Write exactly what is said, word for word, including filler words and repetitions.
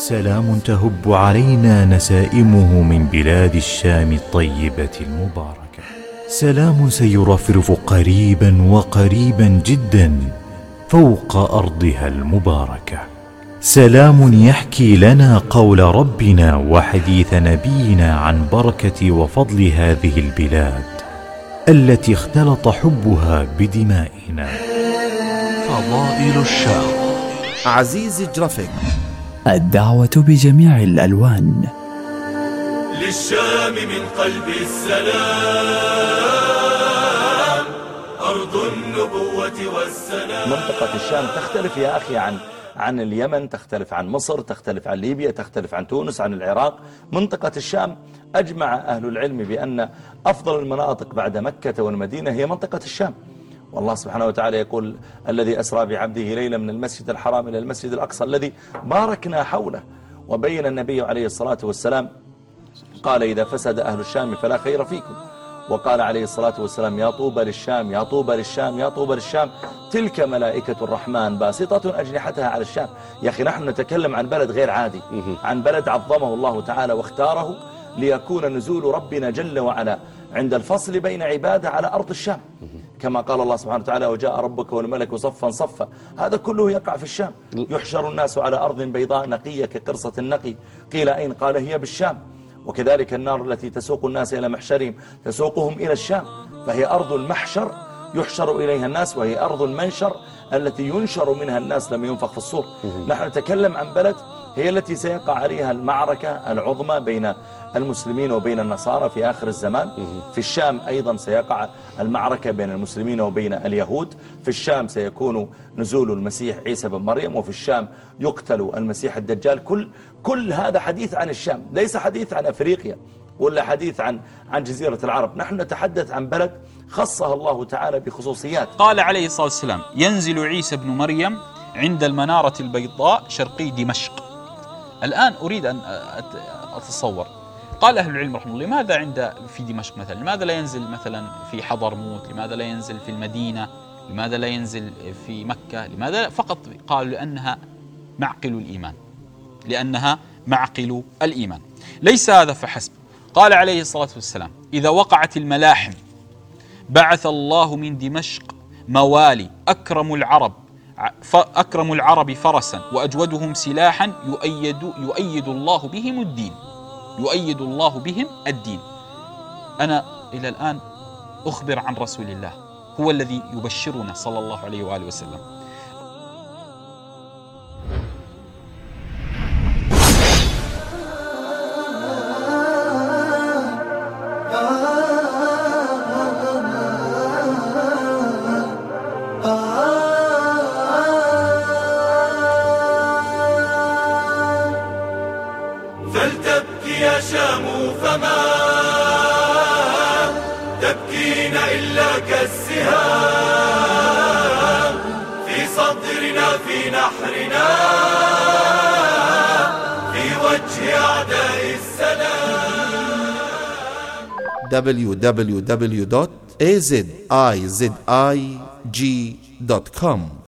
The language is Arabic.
سلام تهب علينا نسائمه من بلاد الشام الطيبة المباركة. سلام سيرفرف قريبا وقريبا جدا فوق أرضها المباركة. سلام يحكي لنا قول ربنا وحديث نبينا عن بركة وفضل هذه البلاد التي اختلط حبها بدمائنا. فضائل الشام. عزيز جرافيك. الدعوة بجميع الألوان. للشام من قلب السلام أرض النبوة والسلام. منطقة الشام تختلف يا أخي عن عن اليمن، تختلف عن مصر، تختلف عن ليبيا، تختلف عن تونس، عن العراق. منطقة الشام أجمع أهل العلم بأن أفضل المناطق بعد مكة والمدينة هي منطقة الشام. والله سبحانه وتعالى يقول: الذي أسرى بعبده ليلا من المسجد الحرام إلى المسجد الأقصى الذي باركنا حوله. وبين النبي عليه الصلاة والسلام قال: إذا فسد أهل الشام فلا خير فيكم. وقال عليه الصلاة والسلام: يا طوبى للشام يا طوبى للشام يا طوبى للشام، تلك ملائكة الرحمن باسطة أجنحتها على الشام. يا أخي نحن نتكلم عن بلد غير عادي، عن بلد عظمه الله تعالى واختاره ليكون نزول ربنا جل وعلا عند الفصل بين عباده على أرض الشام، كما قال الله سبحانه وتعالى: وجاء ربك والملك صفا صفا. هذا كله يقع في الشام. يحشر الناس على أرض بيضاء نقية كقرصة النقي، قيل أين؟ قال: هي بالشام. وكذلك النار التي تسوق الناس إلى محشرهم تسوقهم إلى الشام، فهي أرض المحشر يحشر إليها الناس، وهي أرض المنشر التي ينشر منها الناس لما ينفخ في الصور. نحن نتكلم عن بلد هي التي سيقع عليها المعركة العظمى بين المسلمين وبين النصارى في آخر الزمان. في الشام أيضا سيقع المعركة بين المسلمين وبين اليهود. في الشام سيكون نزول المسيح عيسى بن مريم، وفي الشام يقتل المسيح الدجال. كل كل هذا حديث عن الشام، ليس حديث عن أفريقيا ولا حديث عن عن جزيرة العرب. نحن نتحدث عن بلد خصها الله تعالى بخصوصيات. قال عليه الصلاة والسلام: ينزل عيسى بن مريم عند المنارة البيضاء شرقي دمشق. الآن أريد أن أتصور، قال أهل العلم رحمه الله: لماذا عند في دمشق مثلا؟ لماذا لا ينزل مثلا في حضرموت؟ لماذا لا ينزل في المدينة؟ لماذا لا ينزل في مكة؟ لماذا فقط؟ قالوا: لأنها معقل الإيمان، لأنها معقل الإيمان. ليس هذا فحسب، قال عليه الصلاة والسلام: إذا وقعت الملاحم بعث الله من دمشق موالي أكرم العرب أكرم العرب فرسا وأجودهم سلاحا يؤيد يؤيد الله بهم الدين يؤيد الله بهم الدين. أنا إلى الآن أخبر عن رسول الله، هو الذي يبشرنا صلى الله عليه وآله وسلم. فلتبكي يا شام فما تبكين إلا كالسهام في صدرنا في نحرنا في وجه أعداء السلام. دبليو دبليو دبليو دوت إيه زد آي زد آي جي دوت كوم